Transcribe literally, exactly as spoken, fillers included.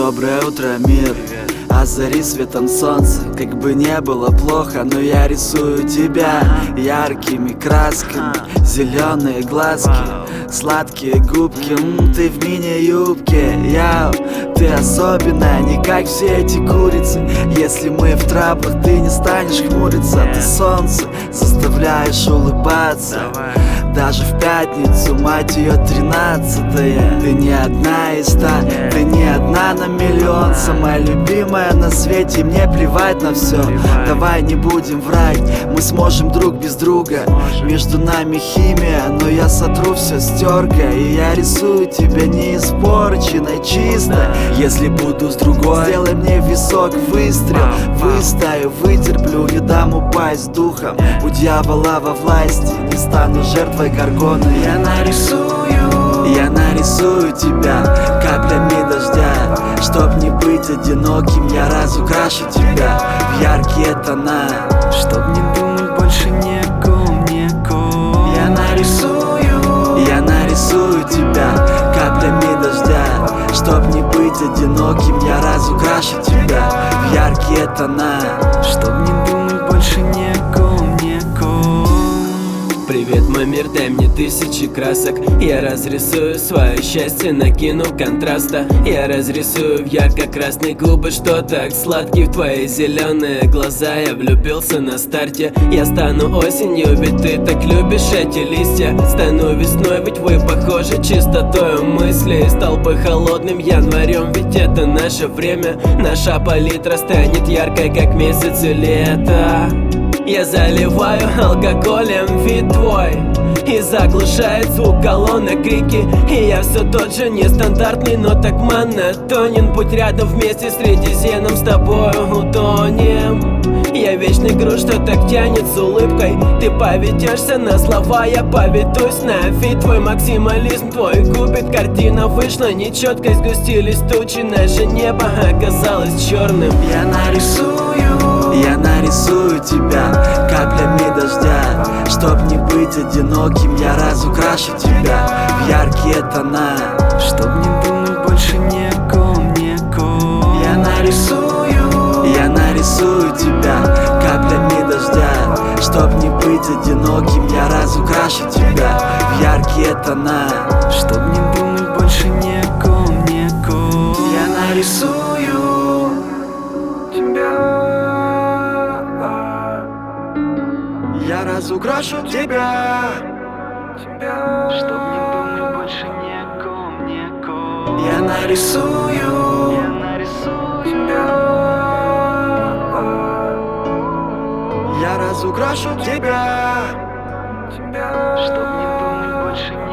Доброе утро, мир. Озари светом солнца. Как бы не было плохо, но я рисую тебя яркими красками. Зеленые глазки, сладкие губки, м, ты в мини-юбке. Я, ты особенная, не как все эти курицы. Если мы в траблах, ты не станешь хмуриться. Ты солнце, заставляешь улыбаться. Даже в пятницу, мать ее, тринадцатое. Ты не одна из ста, ты не одна на миллион. Самая любимая на свете, мне плевать на все. Давай не будем врать, мы сможем друг без друга. Между нами химия, но я сотру все стеркой. И я рисую тебя не испорченной, чисто. Если буду с другой, сделай мне в висок выстрел. Выстою, вытерплю, не дам упасть духом. У дьявола во власти, не стану жертвой горгоны. Я нарисую, я нарисую тебя каплями дождя. Чтоб не быть одиноким, я разукрашу тебя в яркие тона. Чтоб не думать больше ни о ком, ни о ком. Я нарисую, я нарисую тебя каплями дождя. Чтоб не быть одиноким, я разукрашу тебя в яркие тона. Чтоб не думать больше ни о ком, ни о ком. Привет, мой мир, дай мне тысячи красок. Я разрисую свое счастье, накину контраста. Я разрисую в ярко-красные губы, что так сладкий в твои зеленые глаза. Я влюбился на старте, я стану осенью, ведь ты так любишь эти листья. Стану весной, ведь вы похожи чистотою мыслей. Стал бы холодным январем, ведь это наше время. Наша палитра станет яркой, как месяцы лета. Я заливаю алкоголем вид твой и заглушает звук колонок крики. И я все тот же нестандартный, но так монотонен. Будь рядом вместе с Средиземным, с тобою утонем. Я вечный груз, что так тянет с улыбкой. Ты поведешься на слова, я поведусь на вид. Твой максимализм, твой купит. Картина вышла нечеткой, сгустились тучи. Наше небо оказалось черным. Я нарисую, я нарисую тебя каплями дождя. Чтоб не быть одиноким, я разукрашу тебя в яркие тона. Чтоб не думать больше ни о ком, ни о ком. Я нарисую, я нарисую тебя каплями дождя. Чтоб не быть одиноким, я разукрашу тебя в яркие тона. Чтоб не думать больше ни о ком, ни о ком. Я нарисую тебя, я разукрашу тебя, тебя. Чтоб не думать больше ни о ком, ни о ком. Я нарисую, Я нарисую тебя, я разукрашу тебя, тебя. Чтоб не думать больше ни